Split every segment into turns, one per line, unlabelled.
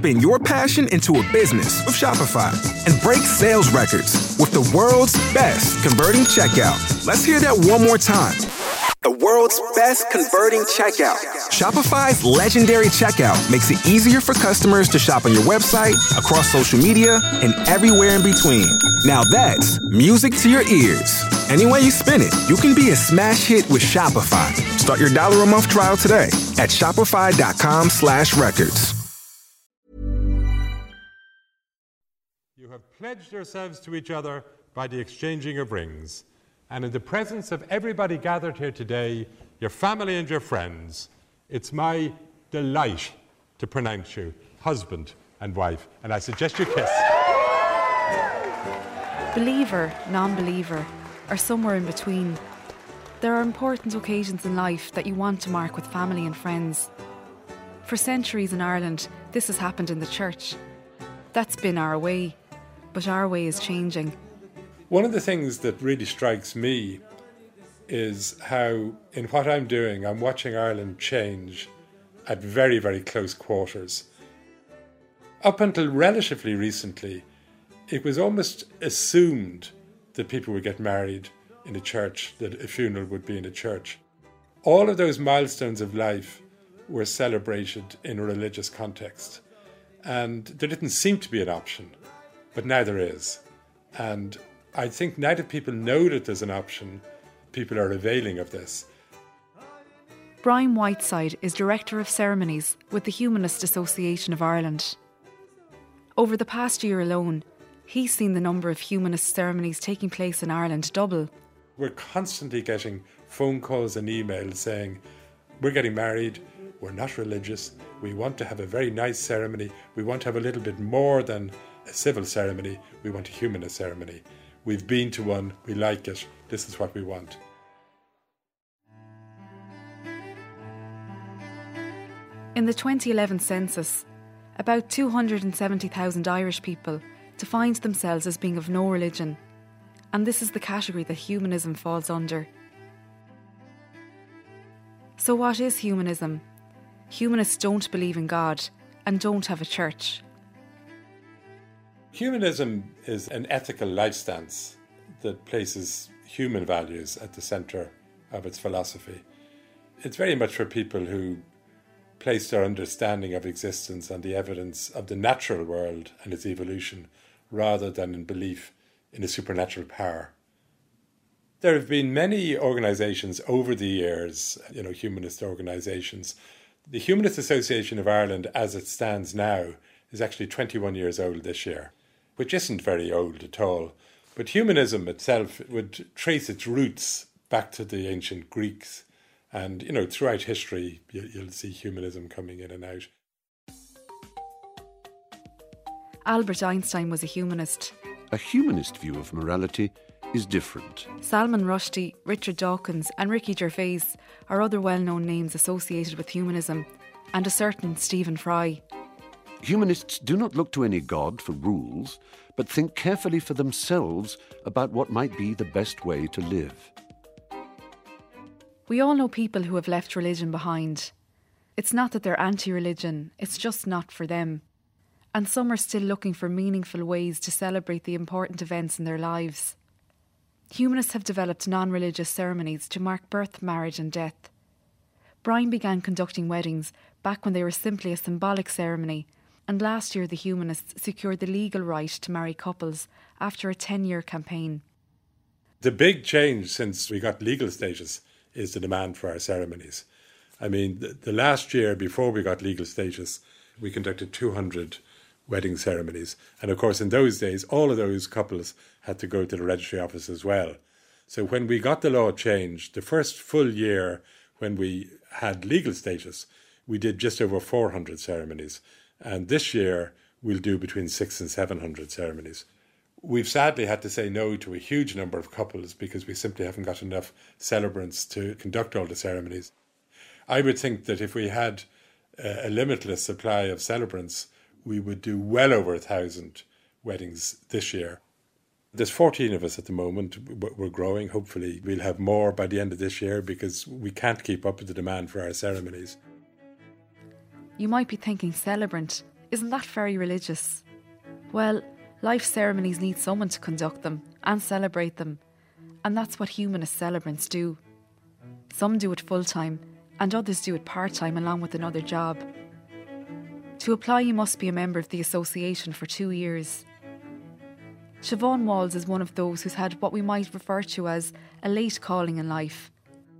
Spin your passion into a business with Shopify and break sales records with the world's best converting checkout. Let's hear that one more time. The world's best converting checkout. Shopify's legendary checkout makes it easier for customers to shop on your website, across social media, and everywhere in between. Now that's music to your ears. Any way you spin it, you can be a smash hit with Shopify. Start your $1 a month trial today at shopify.com/records.
You have pledged yourselves to each other by the exchanging of rings. And in the presence of everybody gathered here today, your family and your friends, it's my delight to pronounce you husband and wife. And I suggest you kiss.
Believer, non-believer, or somewhere in between. There are important occasions in life that you want to mark with family and friends. For centuries in Ireland, this has happened in the church. That's been our way, but our way is changing.
One of the things that really strikes me is how, in what I'm doing, I'm watching Ireland change at very, very close quarters. Up until relatively recently, it was almost assumed that people would get married in a church, that a funeral would be in a church. All of those milestones of life were celebrated in a religious context. And there didn't seem to be an option, but now there is. And I think now that people know that there's an option, people are availing of this.
Brian Whiteside is Director of Ceremonies with the Humanist Association of Ireland. Over the past year alone, he's seen the number of humanist ceremonies taking place in Ireland double.
We're constantly getting phone calls and emails saying, we're getting married, we're not religious, we want to have a very nice ceremony, we want to have a little bit more than a civil ceremony, we want a humanist ceremony. We've been to one, we like it, this is what we want.
In the 2011 census, about 270,000 Irish people defined themselves as being of no religion, and this is the category that humanism falls under. So what is humanism? Humanists don't believe in God and don't have a church.
Humanism is an ethical life stance that places human values at the centre of its philosophy. It's very much for people who place their understanding of existence on the evidence of the natural world and its evolution, rather than in belief in a supernatural power. There have been many organisations over the years, humanist organisations. The Humanist Association of Ireland, as it stands now, is actually 21 years old this year, which isn't very old at all. But humanism itself would trace its roots back to the ancient Greeks. And, throughout history, you'll see humanism coming in and out.
Albert Einstein was a humanist.
A humanist view of morality is different.
Salman Rushdie, Richard Dawkins and Ricky Gervais are other well-known names associated with humanism, and a certain Stephen Fry.
Humanists do not look to any god for rules, but think carefully for themselves about what might be the best way to live.
We all know people who have left religion behind. It's not that they're anti-religion, it's just not for them. And some are still looking for meaningful ways to celebrate the important events in their lives. Humanists have developed non-religious ceremonies to mark birth, marriage and death. Brian began conducting weddings back when they were simply a symbolic ceremony, and last year the Humanists secured the legal right to marry couples after a 10-year campaign.
The big change since we got legal status is the demand for our ceremonies. I mean, the last year before we got legal status, we conducted 200 wedding ceremonies. And of course, in those days, all of those couples had to go to the registry office as well. So when we got the law changed, the first full year when we had legal status, we did just over 400 ceremonies. And this year, we'll do between 600 and 700 ceremonies. We've sadly had to say no to a huge number of couples because we simply haven't got enough celebrants to conduct all the ceremonies. I would think that if we had a limitless supply of celebrants, we would do well over 1,000 weddings this year. There's 14 of us at the moment. We're growing. Hopefully we'll have more by the end of this year because we can't keep up with the demand for our ceremonies.
You might be thinking celebrant. Isn't that very religious? Well, life ceremonies need someone to conduct them and celebrate them, and that's what humanist celebrants do. Some do it full-time and others do it part-time along with another job. To apply, you must be a member of the association for 2 years. Siobhan Walls is one of those who's had what we might refer to as a late calling in life.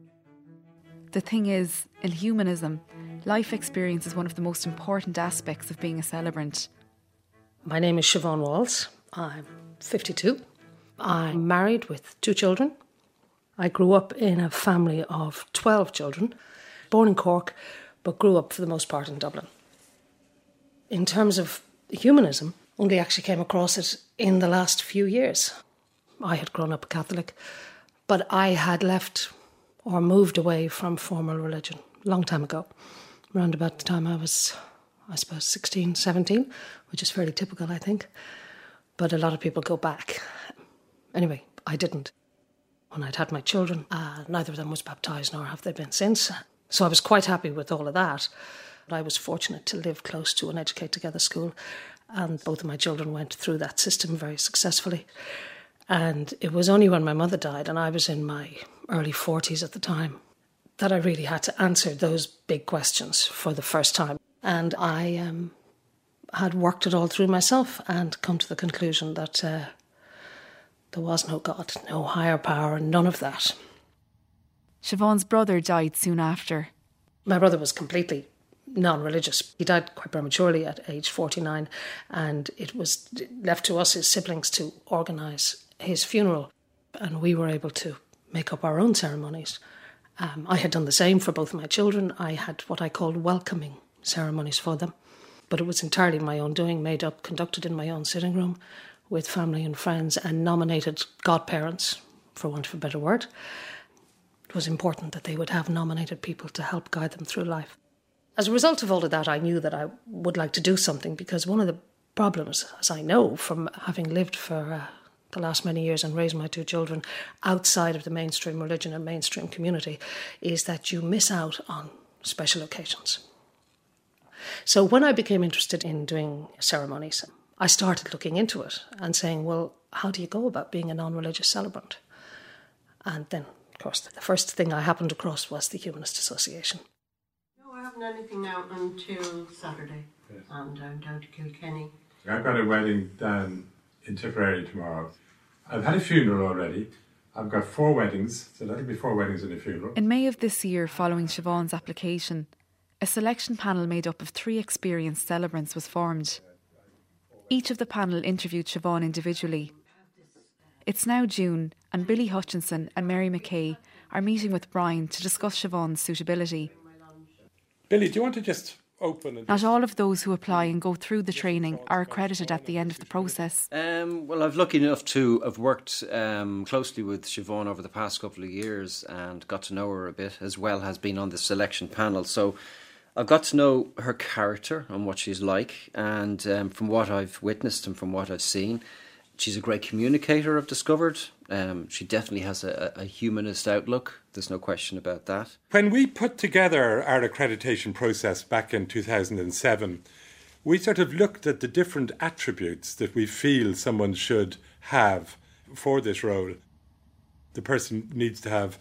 The thing is, in humanism, life experience is one of the most important aspects of being a celebrant.
My name is Siobhan Walls. I'm 52. I'm married with 2 children. I grew up in a family of 12 children, born in Cork, but grew up for the most part in Dublin. In terms of humanism, only actually came across it in the last few years. I had grown up a Catholic, but I had left or moved away from formal religion a long time ago, around about the time I was, I suppose, 16, 17, which is fairly typical, I think. But a lot of people go back. Anyway, I didn't. When I'd had my children, neither of them was baptised, nor have they been since. So I was quite happy with all of that. I was fortunate to live close to an Educate Together school, and both of my children went through that system very successfully. And it was only when my mother died, and I was in my early 40s at the time, that I really had to answer those big questions for the first time. And I had worked it all through myself and come to the conclusion that there was no God, no higher power, none of that.
Siobhan's brother died soon after.
My brother was completely non-religious. He died quite prematurely at age 49, and it was left to us, his siblings, to organise his funeral, and we were able to make up our own ceremonies. I had done the same for both of my children. I had what I called welcoming ceremonies for them, but it was entirely my own doing, made up, conducted in my own sitting room with family and friends, and nominated godparents, for want of a better word. It was important that they would have nominated people to help guide them through life. As a result of all of that, I knew that I would like to do something, because one of the problems, as I know from having lived for the last many years and raised my 2 children outside of the mainstream religion and mainstream community, is that you miss out on special occasions. So when I became interested in doing ceremonies, I started looking into it and saying, well, how do you go about being a non-religious celebrant? And then, of course, the first thing I happened across was the Humanist Association.
No, I haven't anything now until Saturday, and I'm down to Kilkenny.
I've got a wedding down in Tipperary tomorrow. I've had a funeral already. I've got 4 weddings, so that'll be 4 weddings and a funeral.
In May of this year, following Siobhan's application, a selection panel made up of 3 experienced celebrants was formed. Each of the panel interviewed Siobhan individually. It's now June, and Billy Hutchinson and Mary McKay are meeting with Brian to discuss Siobhan's suitability.
Billy, do you want to just open? And
Not all of those who apply and go through the training are accredited at the end of the process.
Well, I've lucky enough to have worked closely with Siobhan over the past couple of years and got to know her a bit, as well as being on the selection panel. So I've got to know her character and what she's like, and from what I've witnessed and from what I've seen, she's a great communicator, I've discovered. She definitely has a humanist outlook. There's no question about that.
When we put together our accreditation process back in 2007, we sort of looked at the different attributes that we feel someone should have for this role. The person needs to have,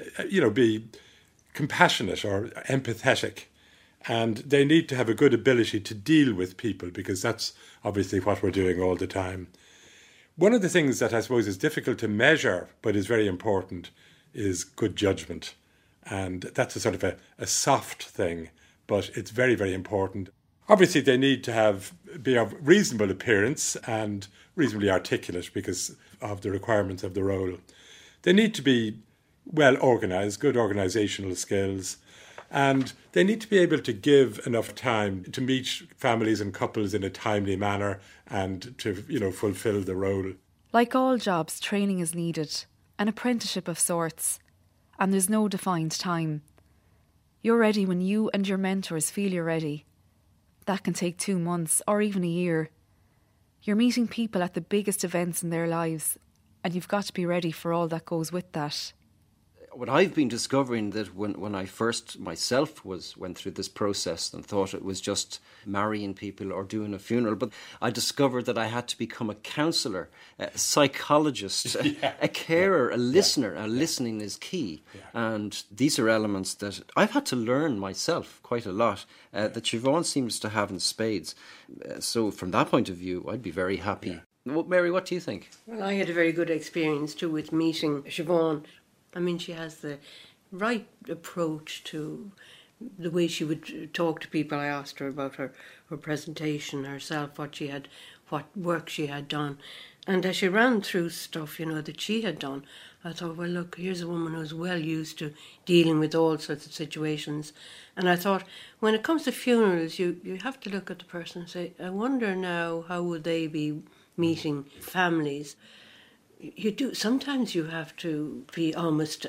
be compassionate or empathetic. And they need to have a good ability to deal with people, because that's obviously what we're doing all the time. One of the things that I suppose is difficult to measure, but is very important, is good judgment. And that's a sort of a soft thing, but it's very, very important. Obviously, they need to be of reasonable appearance and reasonably articulate because of the requirements of the role. They need to be well organised, good organisational skills, and they need to be able to give enough time to meet families and couples in a timely manner and to, fulfil the role.
Like all jobs, training is needed, an apprenticeship of sorts, and there's no defined time. You're ready when you and your mentors feel you're ready. That can take 2 months or even a year. You're meeting people at the biggest events in their lives, and you've got to be ready for all that goes with that.
what I've been discovering that when I first myself went through this process and thought it was just marrying people or doing a funeral, but I discovered that I had to become a counsellor, a psychologist, a carer, a listener. Listening is key. And these are elements that I've had to learn myself quite a lot, that Siobhan seems to have in spades. So from that point of view, I'd be very happy. Well, Mary, what do you think?
Well, I had a very good experience too with meeting Siobhan. I mean, she has the right approach to the way she would talk to people. I asked her about her presentation herself, what work she had done. And as she ran through stuff, that she had done, I thought, well, look, here's a woman who's well used to dealing with all sorts of situations. And I thought, when it comes to funerals, you have to look at the person and say, I wonder now, how would they be meeting families? Sometimes you have to be almost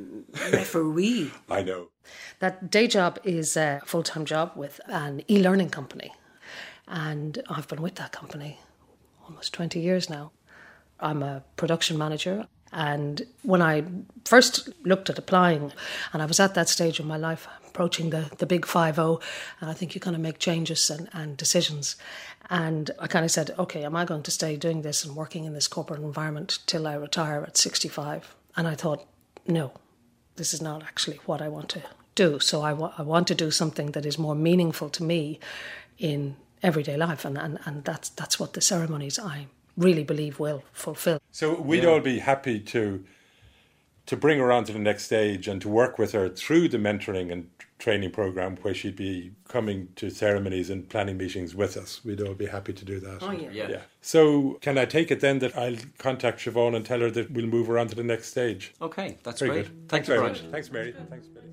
referee.
I know.
That day job is a full-time job with an e-learning company. And I've been with that company almost 20 years now. I'm a production manager. And when I first looked at applying, and I was at that stage of my life, approaching the big 5-0, and I think you kind of make changes and decisions. And I kind of said, okay, am I going to stay doing this and working in this corporate environment till I retire at 65? And I thought, no, this is not actually what I want to do. So I want to do something that is more meaningful to me in everyday life. And that's what the ceremonies, I really believe, will fulfill.
So we'd all be happy to bring her on to the next stage and to work with her through the mentoring and training program, where she'd be coming to ceremonies and planning meetings with us. We'd all be happy to do that.
Oh, yeah.
So can I take it then that I'll contact Siobhan and tell her that we'll move her on to the next stage?
Okay, that's
very
great.
Good.
Thanks
very
Brian.
much. Thanks, Mary. Thanks, Billy.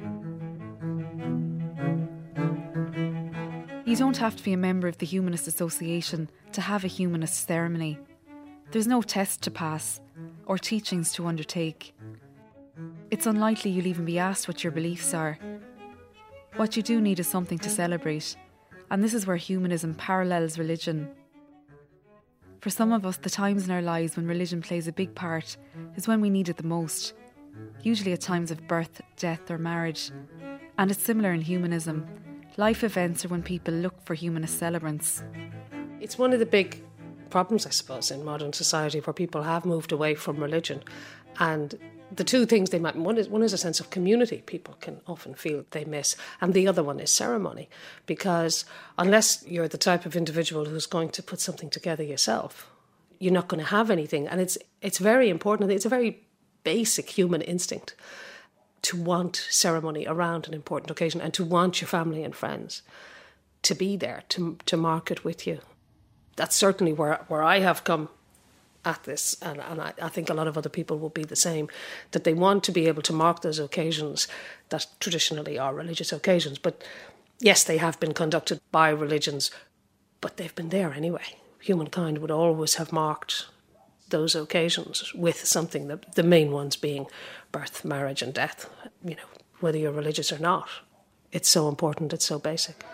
You don't have to be a member of the Humanist Association to have a humanist ceremony. There's no test to pass or teachings to undertake. It's unlikely you'll even be asked what your beliefs are. What you do need is something to celebrate, and this is where humanism parallels religion. For some of us, the times in our lives when religion plays a big part is when we need it the most, usually at times of birth, death or marriage. And it's similar in humanism. Life events are when people look for humanist celebrants.
It's one of the big problems, I suppose, in modern society, where people have moved away from religion. And the two things they might, one is a sense of community people can often feel they miss, and the other one is ceremony, because unless you're the type of individual who's going to put something together yourself, you're not going to have anything. And it's very important. It's a very basic human instinct to want ceremony around an important occasion and to want your family and friends to be there, to mark it with you. That's certainly where I have come at this, and I think a lot of other people will be the same, that they want to be able to mark those occasions that traditionally are religious occasions. But yes, they have been conducted by religions, but they've been there anyway. Humankind would always have marked those occasions with something, the main ones being birth, marriage and death, whether you're religious or not. It's so important, it's so basic.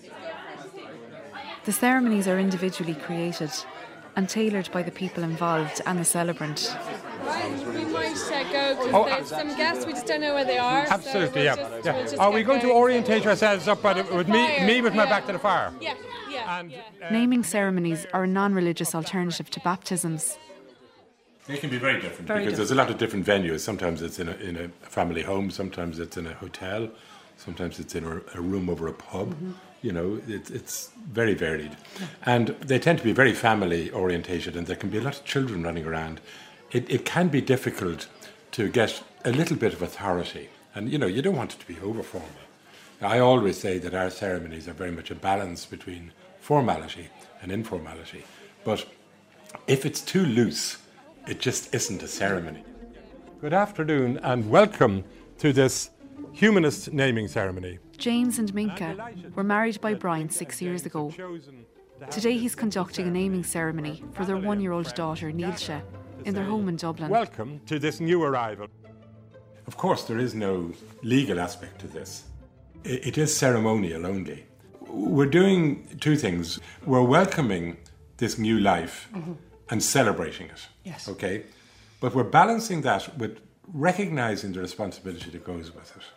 The ceremonies are individually created and tailored by the people involved and the celebrant.
We might go, because there's some guests, we just don't know where they are.
Absolutely,
so
we'll
just
are we going to orientate ourselves up with me with my
Yeah.
back to the fire?
Yeah.
And,
Naming ceremonies are a non-religious alternative to baptisms.
They can be very different
Very
because there's a lot of different venues. Sometimes it's in a family home, sometimes it's in a hotel, sometimes it's in a room over a pub. Mm-hmm. It's very varied. And they tend to be very family orientated, and there can be a lot of children running around. It can be difficult to get a little bit of authority. And, you don't want it to be over formal. I always say that our ceremonies are very much a balance between formality and informality. But if it's too loose, it just isn't a ceremony. Good afternoon and welcome to this humanist naming ceremony.
James and Minka were married by Brian 6 years ago. Today he's conducting a naming ceremony for their 1-year-old daughter, Neilsha, in their home in Dublin.
Welcome to this new arrival. Of course, there is no legal aspect to this. It is ceremonial only. We're doing two things. We're welcoming this new life and celebrating it.
Yes.
Okay? But we're balancing that with recognising the responsibility that goes with it.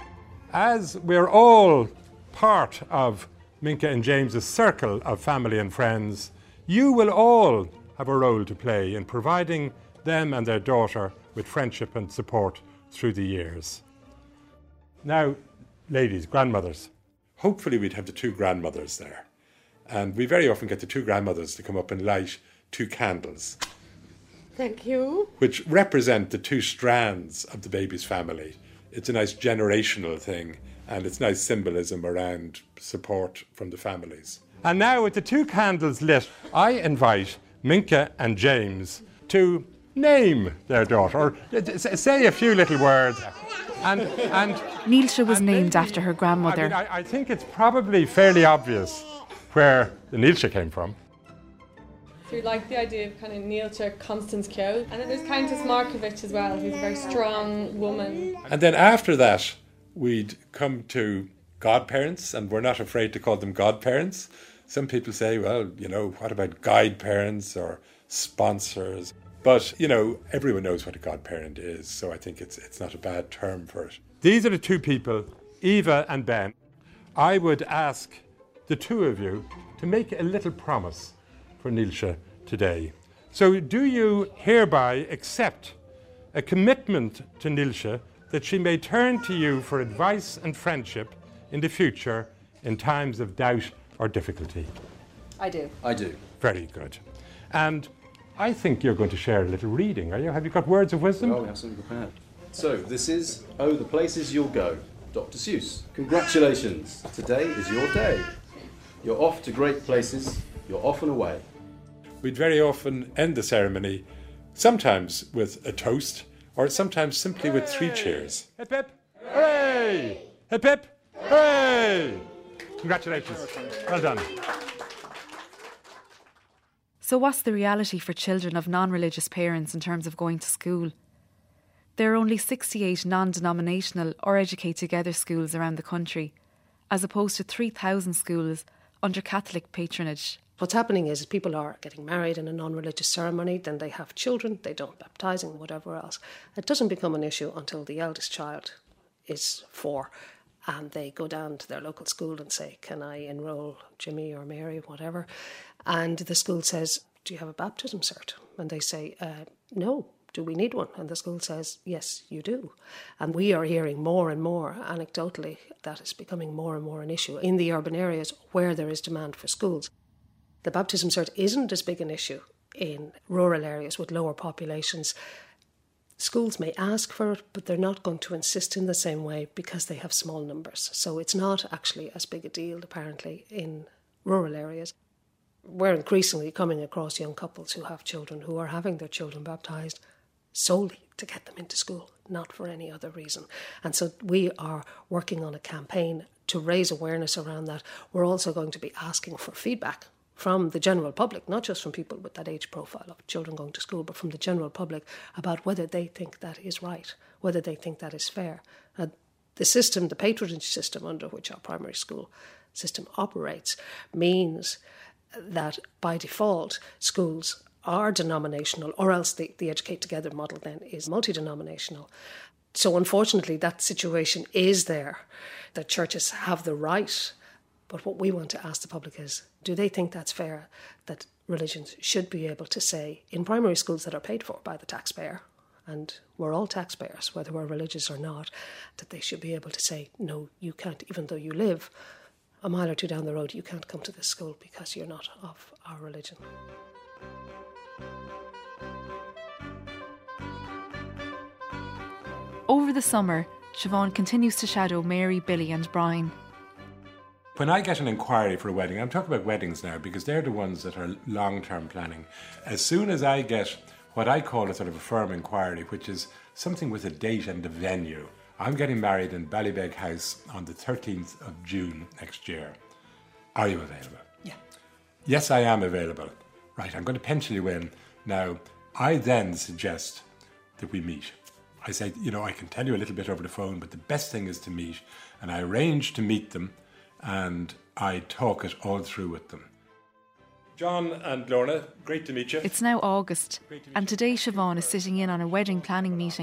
As we're all part of Minka and James's circle of family and friends, you will all have a role to play in providing them and their daughter with friendship and support through the years. Now, ladies, grandmothers, hopefully we'd have the two grandmothers there. And we very often get the two grandmothers to come up and light 2 candles.
Thank you.
Which represent the 2 strands of the baby's family. It's a nice generational thing, and it's nice symbolism around support from the families. And now, with the 2 candles lit, I invite Minka and James to name their daughter, or say a few little words. And
Níosa was named after her grandmother.
I think it's probably fairly obvious where the Níosa came from.
So we like the idea of kind of Níosa Constance Keogh. And then there's Countess Markovich as well, who's a very strong woman.
And then after that, we'd come to godparents, and we're not afraid to call them godparents. Some people say, well, what about guide parents or sponsors? But, everyone knows what a godparent is, so I think it's not a bad term for it. These are the 2 people, Eva and Ben. I would ask the 2 of you to make a little promise for Níosa today. So do you hereby accept a commitment to Níosa that she may turn to you for advice and friendship in the future in times of doubt or difficulty?
I do.
I do.
Very good. And I think you're going to share a little reading, are you? Have you got words of wisdom?
Oh, we have something prepared. So, this is Oh, the Places You'll Go, Dr. Seuss. Congratulations, today is your day. You're off to great places, you're off and away.
We'd very often end the ceremony, sometimes with a toast, or sometimes simply with 3 cheers. Hip hip, hooray! Hip hip, hooray! Congratulations. Well done.
So what's the reality for children of non-religious parents in terms of going to school? There are only 68 non-denominational or Educate Together schools around the country, as opposed to 3,000 schools under Catholic patronage.
What's happening is people are getting married in a non-religious ceremony, then they have children, they don't baptising, whatever else. It doesn't become an issue until the eldest child is 4 and they go down to their local school and say, can I enrol Jimmy or Mary, whatever? And the school says, do you have a baptism cert? And they say, no. Do we need one? And the school says, yes, you do. And we are hearing more and more, anecdotally, that is becoming more and more an issue in the urban areas where there is demand for schools. The baptism cert isn't as big an issue in rural areas with lower populations. Schools may ask for it, but they're not going to insist in the same way because they have small numbers. So it's not actually as big a deal, apparently, in rural areas. We're increasingly coming across young couples who have children who are having their children baptised solely to get them into school, not for any other reason. And so we are working on a campaign to raise awareness around that. We're also going to be asking for feedback from the general public, not just from people with that age profile of children going to school, but from the general public about whether they think that is right, whether they think that is fair. The system, the patronage system under which our primary school system operates, means that by default schools are denominational, or else the Educate Together model then is multi-denominational. So unfortunately that situation is there, that churches have the right. But what we want to ask the public is, do they think that's fair, that religions should be able to say, in primary schools that are paid for by the taxpayer, and we're all taxpayers, whether we're religious or not, that they should be able to say, no, you can't, even though you live a mile or 2 down the road, you can't come to this school because you're not of our religion.
Over the summer, Siobhan continues to shadow Mary, Billy and Brian.
When I get an inquiry for a wedding, I'm talking about weddings now because they're the ones that are long-term planning. As soon as I get what I call a sort of a firm inquiry, which is something with a date and a venue. I'm getting married in Ballybeg House on the 13th of June next year. Are you available?
Yeah.
Yes, I am available. Right, I'm going to pencil you in. Now, I then suggest that we meet. I say, I can tell you a little bit over the phone, but the best thing is to meet. And I arrange to meet them and I talk it all through with them. John and Lorna, great to meet you.
It's now August, and today Siobhan is sitting in on a wedding planning meeting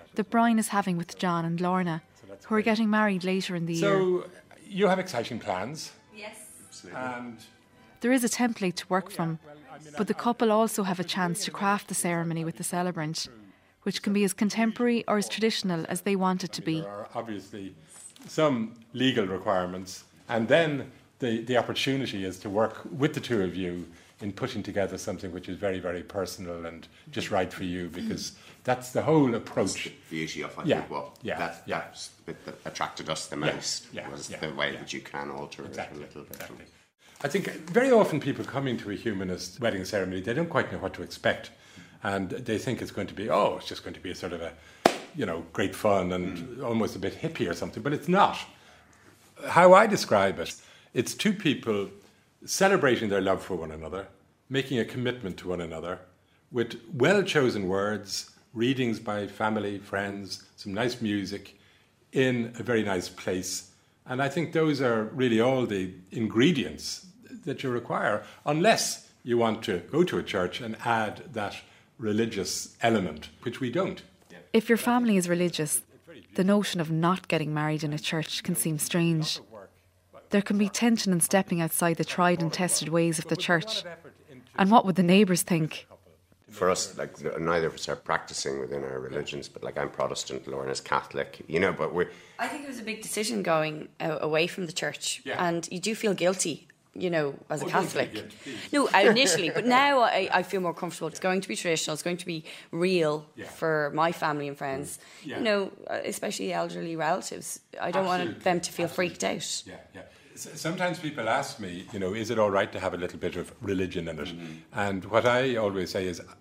that Brian is having with John and Lorna, who are getting married later in the year.
So you have exciting plans.
Yes.
And
There is a template to work from, but the couple also have a chance to craft the ceremony with the celebrant, which can be as contemporary or as traditional as they want it to be.
there are obviously some legal requirements, and then the opportunity is to work with the two of you in putting together something which is very, very personal and just right for you, because that's the whole approach.
The beauty of, I
Yeah,
think, what
yeah,
that's the bit that attracted us the
Yeah,
most
yeah,
was
yeah,
the way
yeah.
that you can alter
Exactly,
it a little bit.
exactly. I think very often people coming to a humanist wedding ceremony, they don't quite know what to expect, and they think it's going to be, it's just going to be a sort of a, great fun and almost a bit hippie or something, but it's not. How I describe it, it's two people celebrating their love for one another, making a commitment to one another, with well-chosen words, readings by family, friends, some nice music, in a very nice place. And I think those are really all the ingredients that you require, unless you want to go to a church and add that religious element, which we don't.
If your family is religious, the notion of not getting married in a church can seem strange. There can be tension in stepping outside the tried and tested ways of the church. And what would the neighbours think?
For us, neither of us are practicing within our religions, but I'm Protestant, Lorna's Catholic, but we're...
I think it was a big decision going away from the church, and you do feel guilty, as a Catholic. No, initially, but now I feel more comfortable. It's going to be traditional, it's going to be real for my family and friends, especially elderly relatives. I don't want them to feel freaked out.
Yeah. Sometimes people ask me, is it all right to have a little bit of religion in it? And what I always say is,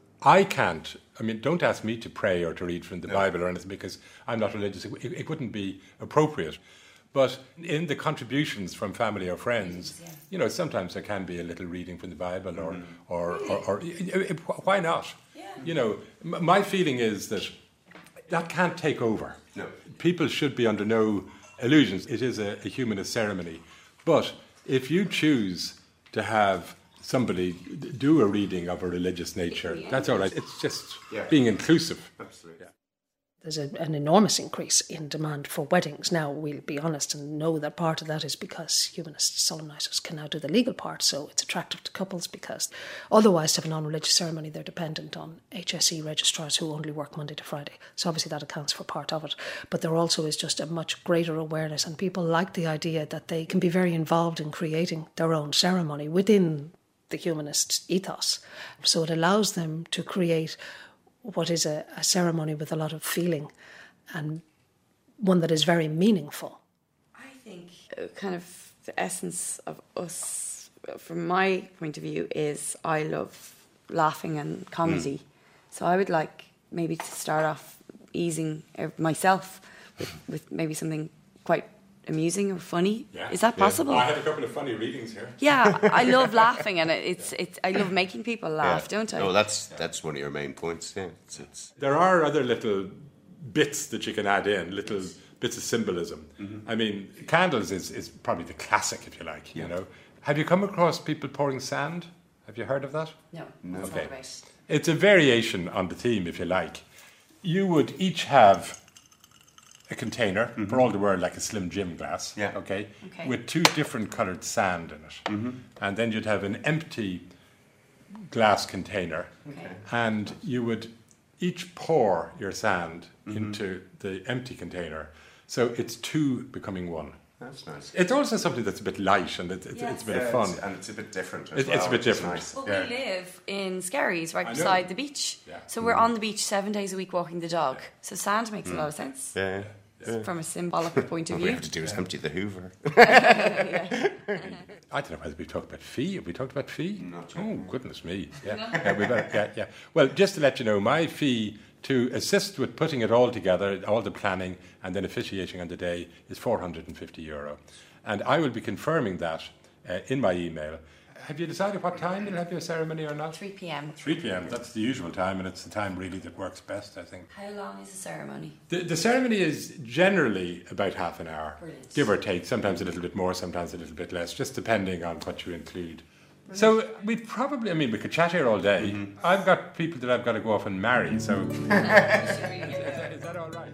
don't ask me to pray or to read from the Bible or anything, because I'm not religious. It wouldn't be appropriate. But in the contributions from family or friends, sometimes there can be a little reading from the Bible or why not? Yeah. My feeling is that can't take over. No. People should be under no illusions. It is a humanist ceremony. But if you choose to have somebody do a reading of a religious nature, that's all right. It's just being inclusive.
Absolutely.
Yeah.
There's an enormous increase in demand for weddings. Now, we'll be honest and know that part of that is because humanist solemnisers can now do the legal part, so it's attractive to couples, because otherwise to have a non-religious ceremony, they're dependent on HSE registrars who only work Monday to Friday. So obviously that accounts for part of it. But there also is just a much greater awareness, and people like the idea that they can be very involved in creating their own ceremony within the humanist ethos. So it allows them to create what is a ceremony with a lot of feeling, and one that is very meaningful.
I think kind of the essence of us, from my point of view, is I love laughing and comedy. So I would like maybe to start off easing myself with maybe something quite amusing or funny. Yeah. Is that possible?
I had a couple of funny readings here.
Yeah, I love laughing, and I love making people laugh, don't I?
No, that's one of your main points. Yeah,
There are other little bits that you can add in, little bits of symbolism. Mm-hmm. I mean, candles is probably the classic, if you like. Have you come across people pouring sand? Have you heard of that?
No.
Okay. It's a variation on the theme, if you like. You would each have a container, for all the world like a Slim Jim glass, okay, with two different coloured sand in it. And then you'd have an empty glass container, and you would each pour your sand into the empty container. So it's two becoming one.
That's nice.
It's also something that's a bit light, and it's a bit of fun.
And it's a bit different
as well. It's a bit different.
Nice.
Well, we live in Skerries, right beside the beach. Yeah. So we're on the beach 7 days a week walking the dog. So sand makes a lot of sense.
Yeah.
From a symbolic point of view.
What we have to do is empty the Hoover.
I don't know whether we've talked about fee. Have we talked about fee? Oh, goodness me. Yeah. Well, just to let you know, my fee to assist with putting it all together, all the planning, and then officiating on the day is €450. And I will be confirming that in my email. Have you decided what time you'll have your ceremony or not?
3 p.m.
3 p.m, that's the usual time, and it's the time really that works best, I think.
How long is the ceremony?
The ceremony is generally about half an hour,
Brilliant.
give or take, sometimes a little bit more, sometimes a little bit less, just depending on what you include. So we could chat here all day. Mm-hmm. I've got people that I've got to go off and marry, so is that all right?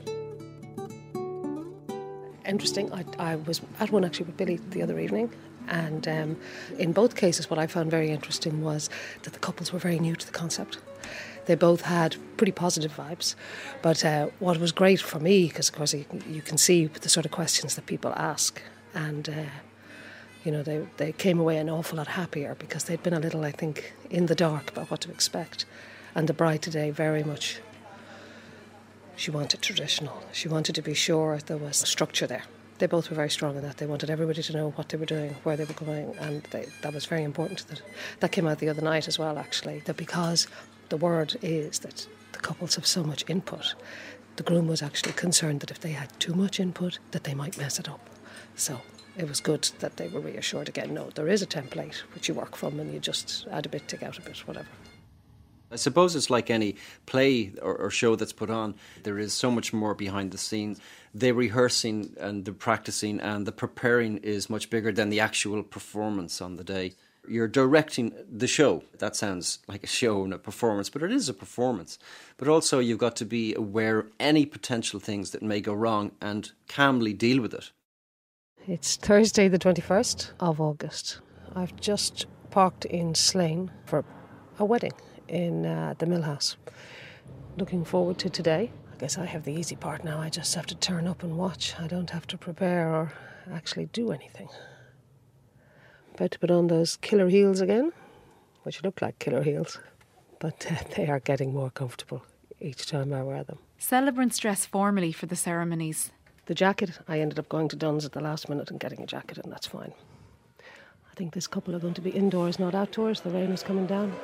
Interesting. I was at one actually with Billy the other evening, and in both cases what I found very interesting was that the couples were very new to the concept. They both had pretty positive vibes, but what was great for me, because of course you can see the sort of questions that people ask, and they came away an awful lot happier because they'd been a little, I think, in the dark about what to expect. And the bride today very much, she wanted traditional. She wanted to be sure there was a structure there. They both were very strong in that. They wanted everybody to know what they were doing, where they were going, and that was very important to them. That came out the other night as well, actually, that because the word is that the couples have so much input, the groom was actually concerned that if they had too much input, that they might mess it up. So it was good that they were reassured again, no, there is a template which you work from and you just add a bit, take out a bit, whatever.
I suppose it's like any play or show that's put on. There is so much more behind the scenes. The rehearsing and the practicing and the preparing is much bigger than the actual performance on the day. You're directing the show. That sounds like a show and a performance, but it is a performance. But also you've got to be aware of any potential things that may go wrong and calmly deal with it.
It's Thursday the 21st of August. I've just parked in Slane for a wedding in the Mill House. Looking forward to today. I guess I have the easy part now. I just have to turn up and watch. I don't have to prepare or actually do anything. About to put on those killer heels again, which look like killer heels, but they are getting more comfortable each time I wear them.
Celebrants dress formally for the ceremonies.
The jacket, I ended up going to Dunn's at the last minute and getting a jacket, and that's fine. I think this couple are going to be indoors, not outdoors. The rain is coming down.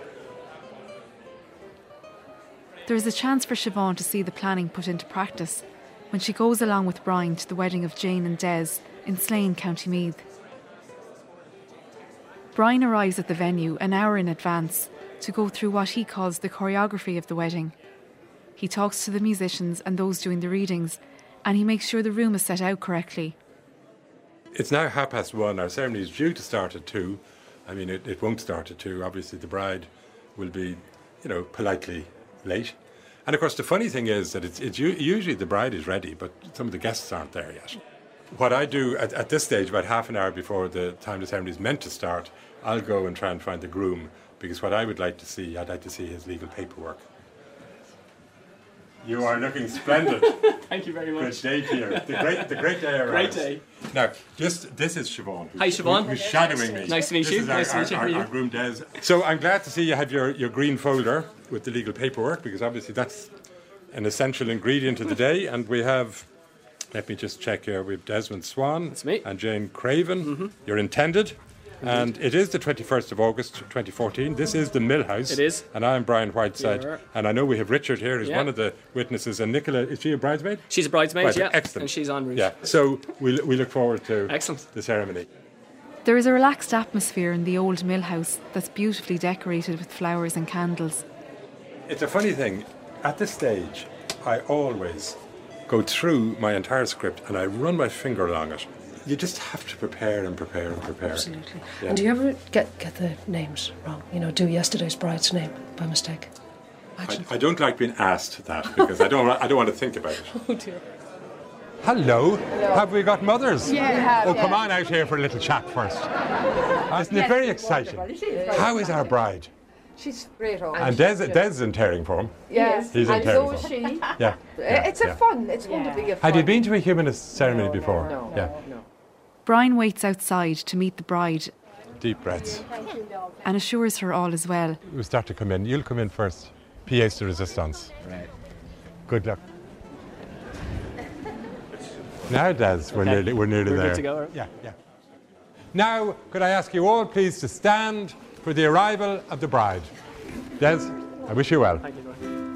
There is a chance for Siobhan to see the planning put into practice when she goes along with Brian to the wedding of Jane and Des in Slane, County Meath. Brian arrives at the venue an hour in advance to go through what he calls the choreography of the wedding. He talks to the musicians and those doing the readings, and he makes sure the room is set out correctly.
It's now 1:30. Our ceremony is due to start at 2. I mean, it won't start at 2. Obviously, the bride will be, politely late. And of course, the funny thing is that it's usually the bride is ready, but some of the guests aren't there yet. What I do at this stage, about half an hour before the time the ceremony is meant to start, I'll go and try and find the groom, because what I would like to see, I'd like to see his legal paperwork. You are looking splendid.
Thank you very much.
Good day to you. The great day arrives.
Great day.
Now, this is Siobhan.
Hi, Siobhan.
Who's shadowing me.
Nice to meet you.
This is our groom, Des. So I'm glad to see you have your green folder with the legal paperwork, because obviously that's an essential ingredient of the day. And we have, let me just check here, we have Desmond Swan.
That's me.
And Jane Craven.
Mm-hmm.
You're intended. And it is the 21st of August 2014. This is the Mill House.
It is.
And I'm Brian Whiteside.
Yeah.
And I know we have Richard here, who's one of the witnesses. And Nicola, is she a bridesmaid?
She's a bridesmaid, yeah.
Excellent.
And she's en route.
Yeah. So we look forward to
Excellent.
The ceremony.
There is a relaxed atmosphere in the old mill house that's beautifully decorated with flowers and candles.
It's a funny thing. At this stage, I always go through my entire script and I run my finger along it. You just have to prepare and prepare and prepare.
Absolutely.
Yeah.
And do you ever get the names wrong? Do yesterday's bride's name by mistake?
I don't like being asked that, because I don't want to think about it.
Oh dear.
Hello. Have we got mothers?
Yeah, we have.
Oh, come on out here for a little chat first. Isn't it very exciting? How is our bride?
She's great.
And Des is in tearing form.
Yes,
He's in
and
tearing
so
form.
is she.
Yeah.
It's going to be a fun.
Had you been to a humanist ceremony before?
No.
Yeah.
Brian waits outside to meet the bride
Deep breaths.
and assures her all is well.
We'll start to come in. You'll come in first. Pièce de résistance.
Right.
Good luck. Now, Des, we're nearly there.
Good to go, right?
Yeah. Now, could I ask you all, please, to stand for the arrival of the bride? Des, I wish you well.
Thank you.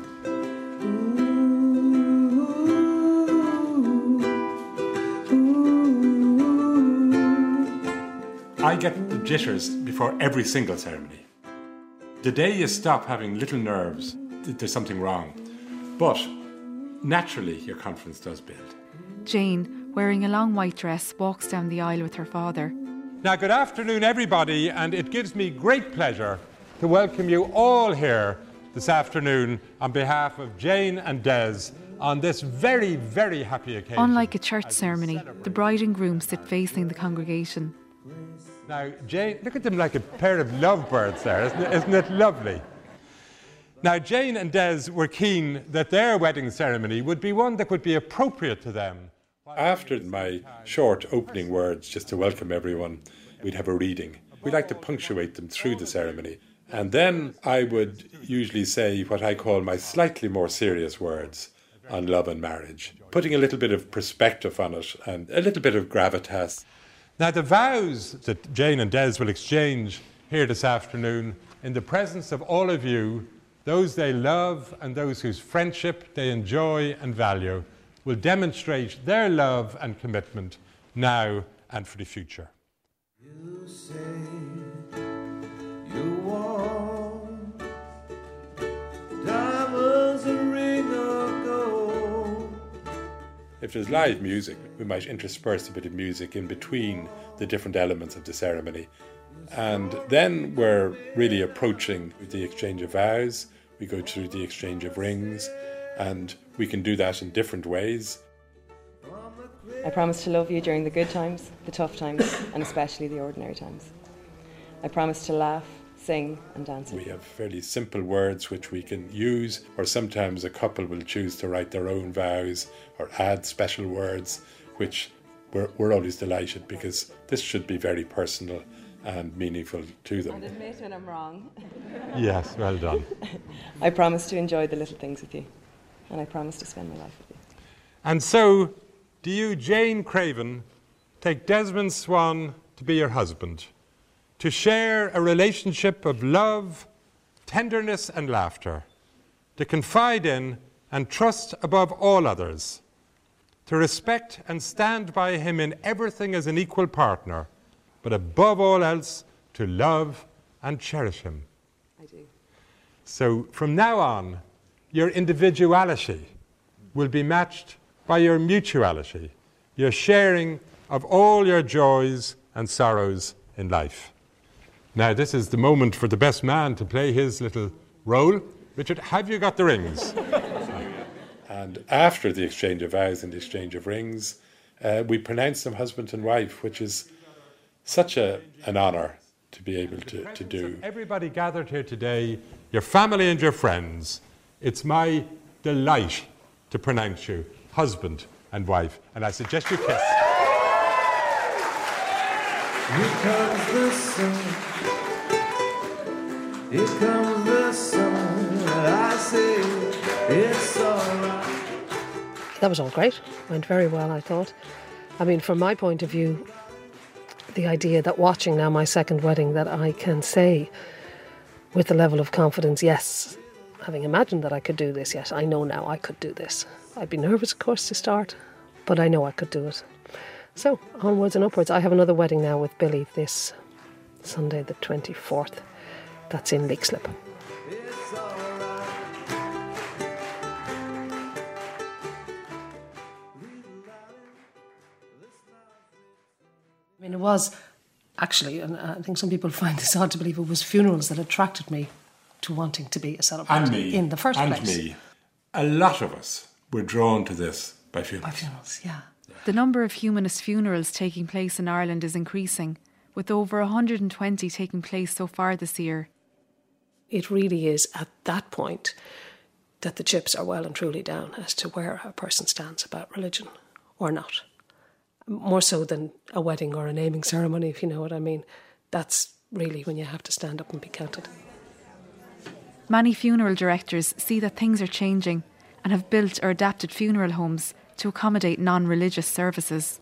I get the jitters before every single ceremony. The day you stop having little nerves, there's something wrong. But naturally, your confidence does build.
Jane, wearing a long white dress, walks down the aisle with her father.
Now, good afternoon, everybody, and it gives me great pleasure to welcome you all here this afternoon on behalf of Jane and Des on this very, very happy occasion.
Unlike a church ceremony, the bride and groom sit facing the congregation.
Now, Jane, look at them like a pair of lovebirds there, isn't it lovely? Now, Jane and Des were keen that their wedding ceremony would be one that would be appropriate to them. After my short opening words, just to welcome everyone, we'd have a reading. We like to punctuate them through the ceremony. And then I would usually say what I call my slightly more serious words on love and marriage, putting a little bit of perspective on it and a little bit of gravitas. Now, the vows that Jane and Des will exchange here this afternoon in the presence of all of you, those they love and those whose friendship they enjoy and value, will demonstrate their love and commitment now and for the future.
You say you want diamonds and ring of gold.
If there's live music, we might intersperse a bit of music in between the different elements of the ceremony. And then we're really approaching the exchange of vows. We go through the exchange of rings, and we can do that in different ways.
I promise to love you during the good times, the tough times, and especially the ordinary times. I promise to laugh, sing and dance.
We have fairly simple words which we can use, or sometimes a couple will choose to write their own vows or add special words, which we're always delighted, because this should be very personal and meaningful to them.
And admit when I'm wrong.
Yes, well done.
I promise to enjoy the little things with you, and I promise to spend my life with you.
And so, do you, Jane Craven, take Desmond Swan to be your husband, to share a relationship of love, tenderness and laughter, to confide in and trust above all others, to respect and stand by him in everything as an equal partner, but above all else, to love and cherish him?
I do.
So from now on, your individuality will be matched by your mutuality, your sharing of all your joys and sorrows in life. Now, this is the moment for the best man to play his little role. Richard, have you got the rings? And after the exchange of vows and the exchange of rings, we pronounce them husband and wife, which is such an honour to be able to do. Everybody gathered here today, your family and your friends, it's my delight to pronounce you husband and wife, and I suggest you kiss.
Here comes the sun. Here comes the sun. I say it's all right.
That was all great. Went very well, I thought. I mean, from my point of view, the idea that watching now my second wedding, that I can say with a level of confidence, yes, having imagined that I could do this, yes, I know now I could do this. I'd be nervous, of course, to start, but I know I could do it. So, onwards and upwards. I have another wedding now with Billy this Sunday, the 24th. That's in Leixlip. I mean, it was actually, and I think some people find this hard to believe, it was funerals that attracted me to wanting to be a celebrant in the first place.
And me. A lot of us were drawn to this by funerals.
By funerals, yeah.
The number of humanist funerals taking place in Ireland is increasing, with over 120 taking place so far this year.
It really is at that point that the chips are well and truly down as to where a person stands about religion or not. More so than a wedding or a naming ceremony, if you know what I mean. That's really when you have to stand up and be counted.
Many funeral directors see that things are changing and have built or adapted funeral homes to accommodate non-religious services.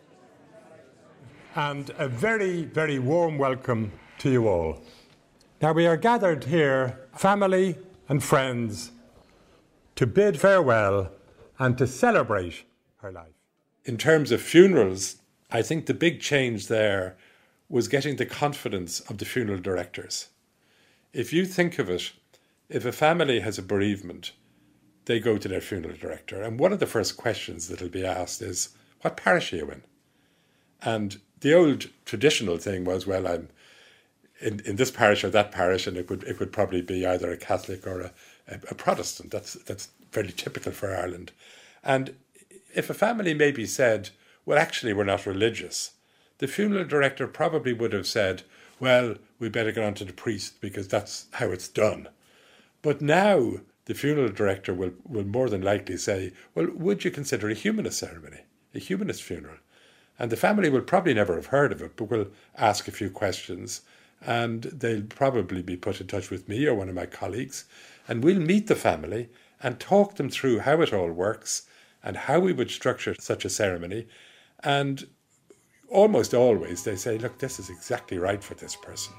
And a very, very warm welcome to you all. Now, we are gathered here, family and friends, to bid farewell and to celebrate her life. In terms of funerals, I think the big change there was getting the confidence of the funeral directors. If you think of it, if a family has a bereavement, they go to their funeral director, and one of the first questions that will be asked is, what parish are you in? And the old traditional thing was, well, I'm in this parish or that parish, and it would probably be either a Catholic or a Protestant. That's fairly typical for Ireland. And if a family maybe said, well, actually, we're not religious, the funeral director probably would have said, well, we better get on to the priest because that's how it's done. But now the funeral director will more than likely say, well, would you consider a humanist ceremony, a humanist funeral? And the family will probably never have heard of it, but will ask a few questions, and they'll probably be put in touch with me or one of my colleagues, and we'll meet the family and talk them through how it all works and how we would structure such a ceremony. And almost always they say, look, this is exactly right for this person.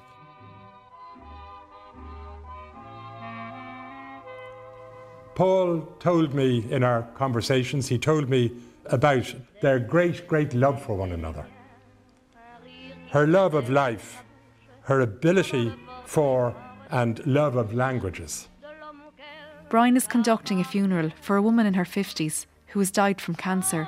Paul told me in our conversations, he told me about their great, great love for one another. Her love of life, her ability for and love of languages.
Brian is conducting a funeral for a woman in her 50s who has died from cancer.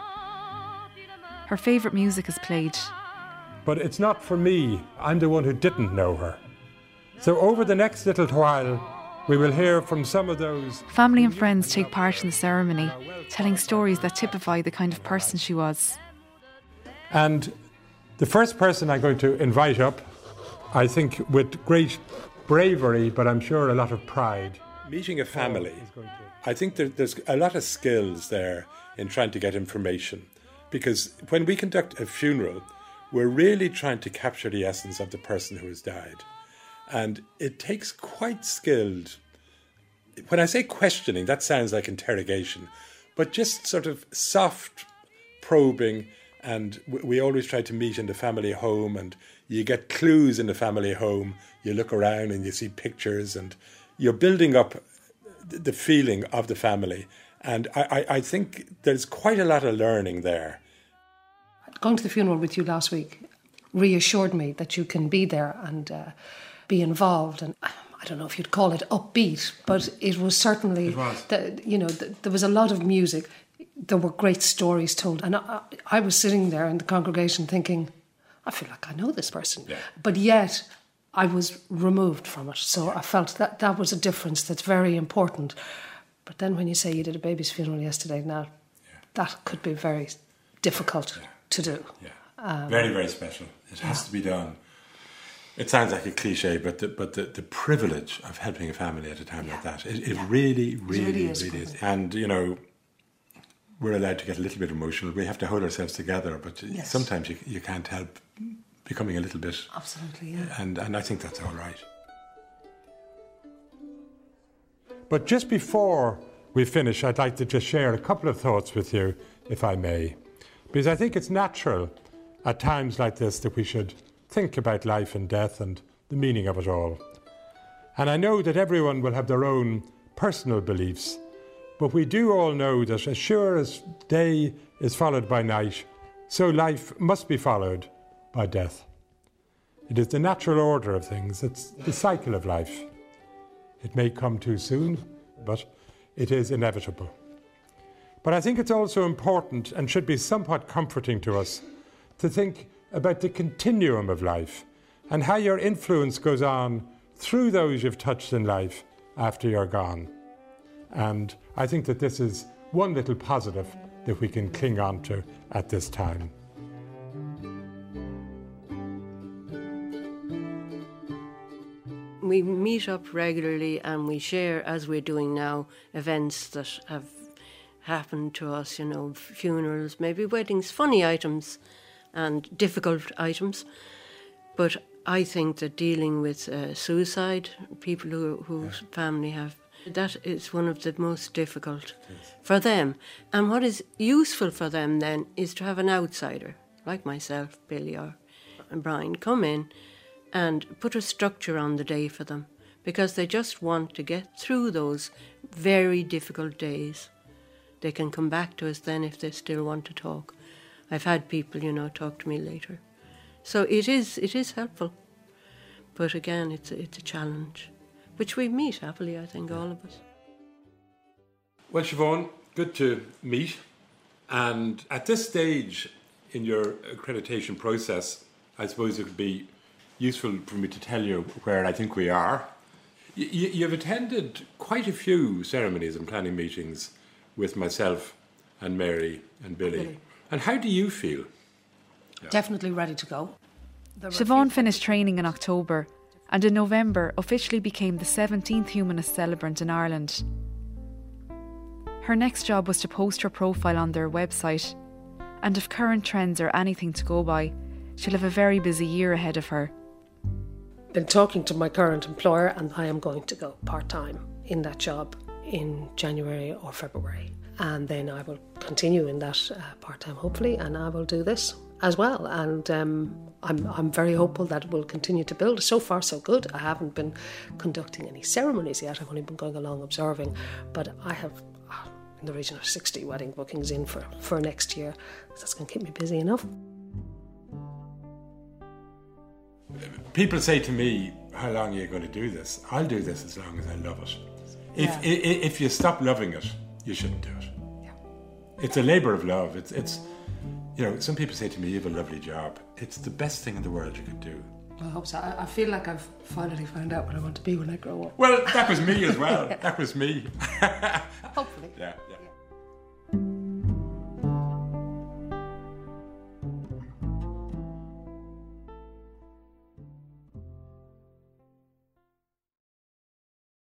Her favourite music is played.
But it's not for me. I'm the one who didn't know her. So over the next little while, we will hear from some of those...
Family and friends take part in the ceremony, telling stories that typify the kind of person she was.
And the first person I'm going to invite up, I think with great bravery, but I'm sure a lot of pride. Meeting a family, I think there's a lot of skills there in trying to get information. Because when we conduct a funeral, we're really trying to capture the essence of the person who has died. And it takes quite skilled... When I say questioning, that sounds like interrogation, but just sort of soft probing. And we always try to meet in the family home, and you get clues in the family home. You look around and you see pictures, and you're building up the feeling of the family. And I think there's quite a lot of learning there.
Going to the funeral with you last week reassured me that you can be there and be involved. And I don't know if you'd call it upbeat, but it was certainly... It was. There was a lot of music. There were great stories told. And I was sitting there in the congregation thinking, I feel like I know this person. Yeah. But yet I was removed from it. So I felt that was a difference that's very important. But then when you say you did a baby's funeral yesterday, now that could be very difficult to do.
Yeah. Very, very special. It has to be done. It sounds like a cliche, but the privilege of helping a family at a time like that, it really is. And, we're allowed to get a little bit emotional. We have to hold ourselves together, but sometimes you can't help becoming a little bit...
Absolutely, yeah.
And I think that's all right. But just before we finish, I'd like to just share a couple of thoughts with you, if I may. Because I think it's natural at times like this that we should think about life and death and the meaning of it all. And I know that everyone will have their own personal beliefs, but we do all know that as sure as day is followed by night, so life must be followed by death. It is the natural order of things. It's the cycle of life. It may come too soon, but it is inevitable. But I think it's also important and should be somewhat comforting to us to think about the continuum of life and how your influence goes on through those you've touched in life after you're gone. And I think that this is one little positive that we can cling on to at this time.
We meet up regularly and we share, as we're doing now, events that have happened to us, funerals, maybe weddings, funny items and difficult items. But I think that dealing with suicide, people whose family have, that is one of the most difficult for them. And what is useful for them then is to have an outsider, like myself, Billy or Brian, come in and put a structure on the day for them, because they just want to get through those very difficult days. They can come back to us then if they still want to talk. I've had people, talk to me later. So it is helpful. But again, it's a challenge, which we meet happily, I think, all of us.
Well, Siobhan, good to meet. And at this stage in your accreditation process, I suppose it would be useful for me to tell you where I think we are. You've attended quite a few ceremonies and planning meetings with myself and Mary and Billy. And how do you feel?
Definitely ready to go.
Siobhan finished training in October and in November officially became the 17th humanist celebrant in Ireland. Her next job was to post her profile on their website, and if current trends are anything to go by, she'll have a very busy year ahead of her.
Been talking to my current employer, and I am going to go part-time in that job in January or February. And then I will continue in that part-time, hopefully, and I will do this as well. And I'm very hopeful that it will continue to build. So far, so good. I haven't been conducting any ceremonies yet. I've only been going along observing. But I have in the region of 60 wedding bookings in for next year. So that's going to keep me busy enough.
People say to me, how long are you going to do this? I'll do this as long as I love it. If you stop loving it, you shouldn't do it. Yeah. It's a labour of love. It's some people say to me, you have a lovely job. It's the best thing in the world you could do.
I hope so. I feel like I've finally found out what I want to be when I grow up.
Well, that was me as well. That was me.
Hopefully.
Yeah.